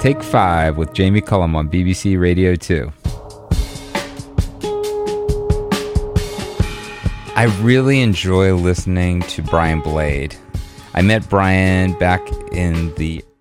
Take 5 with Jamie Cullum on BBC Radio 2. I really enjoy listening to Brian Blade. I met Brian back in the